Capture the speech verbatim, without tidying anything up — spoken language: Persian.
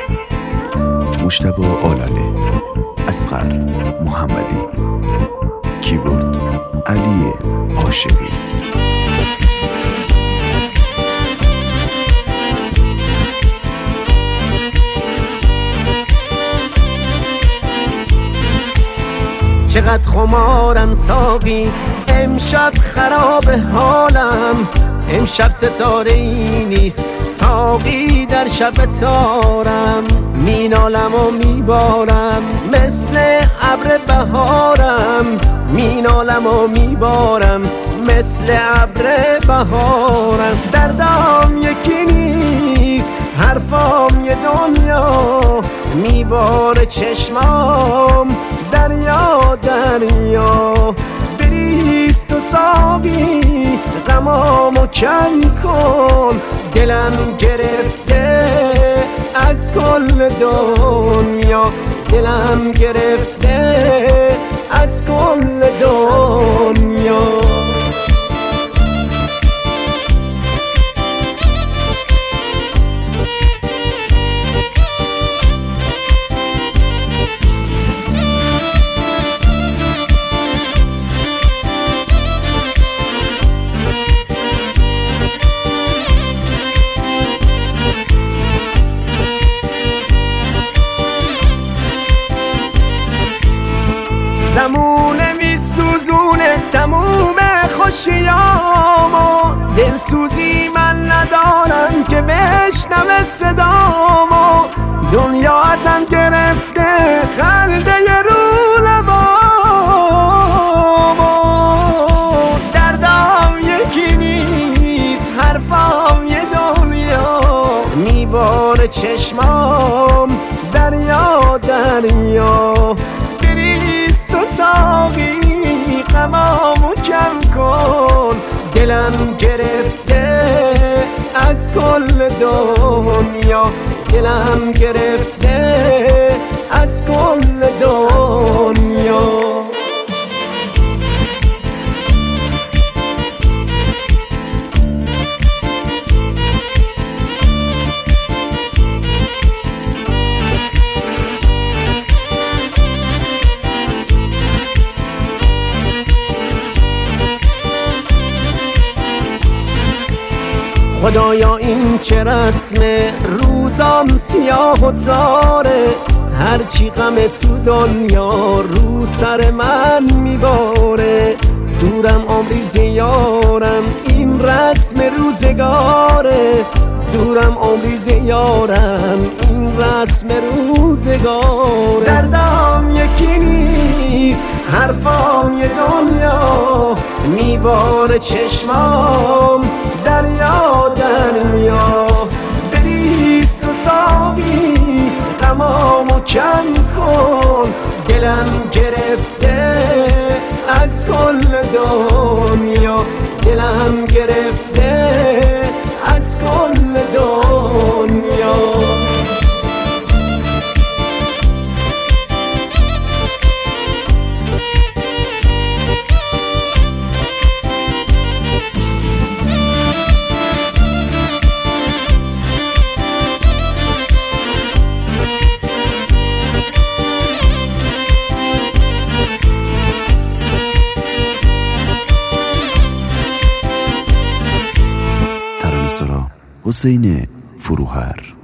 مجتبی آلاله، اصغر محمدی، کیبورد علی عاشقی. چقدر خمارم ساقی، امشب خراب حالم، امشب ستاره ای نیست ساقی در شب تارم، مینالم و میبارم مثل ابر بهارم، مینالم و میبارم مثل ابر بهارم. دردام یکی نیست حرفام یه دنیا، میباره چشمام دریا دریا. بریز تو ساقی غمامو کم کن، دلم گرفته از کل دنیا، دلم گرفته از کل دنیا. زمونه می سوزونه تموم خوشیامو، دلسوزی من ندارم که بشنوه صدامو، دنیا ازم گرفته خنده رو لبامو. دردم یکی نیست حرفام یه دنیا، میباره چشمام دریا دریا. بریز تو ساقی غمامو کم کن، دلم گرفته از کل دنیا، دلم گرفته از کل دنیا. خدایا این چه رسمه، روزام سیاه و تاره، هرچی غم تو دنیا رو سر من میباره. دورم عمری زیارم این رسم روزگاره، دورم عمری زیارم این رسم روزگاره. دردم یکی نیست حرفام یه دنیا، میباره چشمام دریا دریا. بریز تو ساقی غمامو کم کن، دلم گرفته از کل دنیا، دلم گرفته از کل دنیا. حسین فروهر.